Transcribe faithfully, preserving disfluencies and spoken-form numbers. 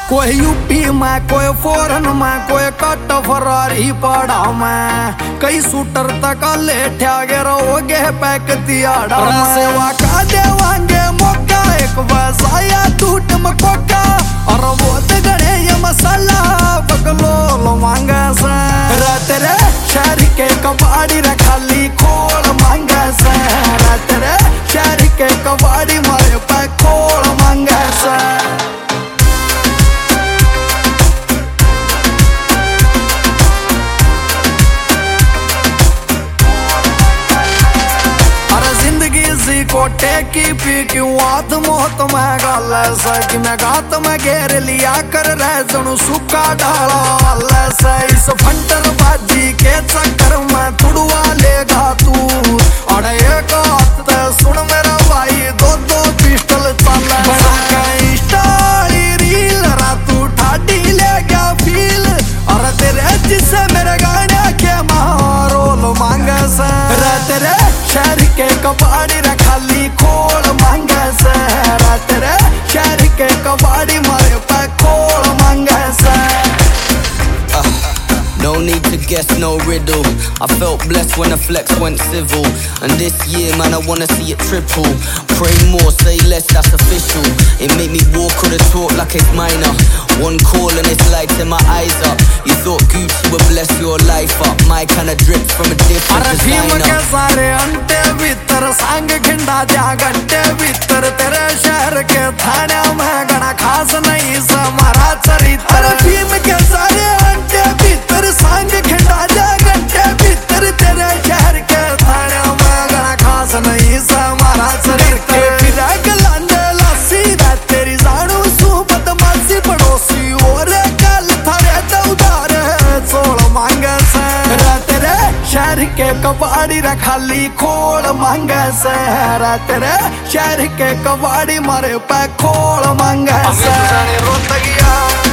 कोई यूपी में, कोई फॉरन में, कोई कट फरारी पड़ा में, कई शूटर तक लेठा गे रहोगे पैक तियाड़ा में। सेवा का देवांगे मौका एक बसाया टूट मकोका, और वो गड़े ये मसाला बगलो लो मांगा से। तेरे शहर के कबाड़ी रखाली खोल मांगा से, तेरे शहर के कबाड़ी मारे पे खोल मांगा से। कोटे की पी क्यों आत मोहत में गल से, मैं गात में घेर लिया कर रह जणु सूखा ढाला से। इस फंटर बाजी के चक्कर में तुड़वा लेगा तू, और एक हाथ सुन मेरा भाई दो दो पिस्टल चल स्टारी रील तू ठाडी ले गया फील, और तेरे जिससे मेरे गाने के मारोल मांगे से। तेरे शहर के कबाड़ी रखाली खोल मांगे से, तेरे शहर के कबाड़ी मारे पे खोल मांगे से। No need to guess, no riddle. I felt blessed when the flex went civil, and this year, man, I wanna see it triple. Pray more, say less, that's official. It made me walk or the talk like it's minor. One call and it's lights in my eyes up. You thought Gucci would bless your life up. My kind of drip from a different designer. के सारे अंटे भीतर सांग खिंडा जा घंटे भीतर, तेरे शहर के थाने में गणा खास नहीं समारा चरित्र। भीम के सारे अंटे भीतर सांग खिंडा जा घंटे भीतर, तेरे शहर के थाने में गणा खास नहीं समारा चरित्र। फिराक लांडे लासी दा तेरी जानू सू बदमाशी पड़ोसी, और कल थारे दौदार चोल मांगे से। तेरे शहर के कबाड़ी रखाली खोल मांगे से, तेरे शहर के कबाड़ी मारे पे खोल मांगे से।